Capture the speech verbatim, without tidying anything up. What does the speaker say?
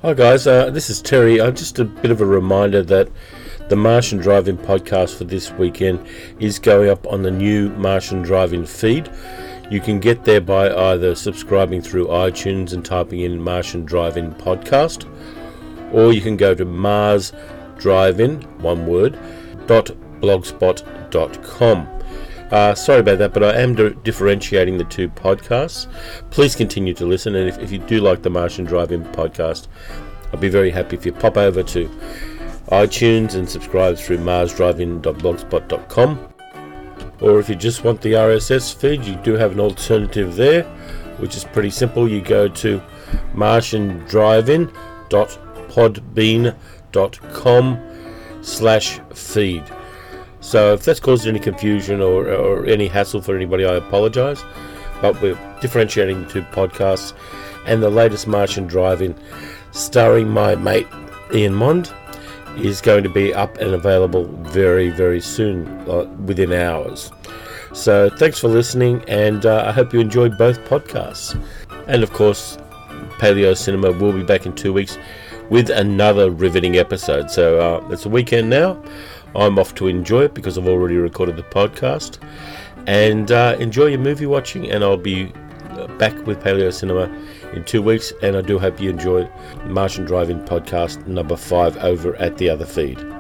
Hi guys, uh, this is Terry. Uh, just a bit of a reminder that the Martian Drive-In podcast for this weekend is going up on the new Martian Drive-In feed. You can get there by either subscribing through iTunes and typing in Martian Drive-In podcast, or you can go to Mars Drive-In, one word, dot blogspot dot com. Uh, sorry about that, but I am di- differentiating the two podcasts. Please continue to listen, and if, if you do like the Martian Drive-In podcast, I'd be very happy if you pop over to iTunes and subscribe through mars drive in dot blogspot dot com. Or if you just want the R S S feed, you do have an alternative there, which is pretty simple. You go to martian drive in dot podbean dot com slash feed. So if that's caused any confusion or, or any hassle for anybody, I apologise. But we're differentiating the two podcasts, and the latest Martian Drive-In, starring my mate Ian Mond, is going to be up and available very, very soon, uh, within hours. So thanks for listening, and uh, I hope you enjoyed both podcasts. And of course, Paleo Cinema will be back in two weeks with another riveting episode. So uh, it's a weekend now. I'm off to enjoy it because I've already recorded the podcast. And uh, enjoy your movie watching, and I'll be back with Paleo Cinema in two weeks. And I do hope you enjoyed Martian Drive-In podcast number five over at the other feed.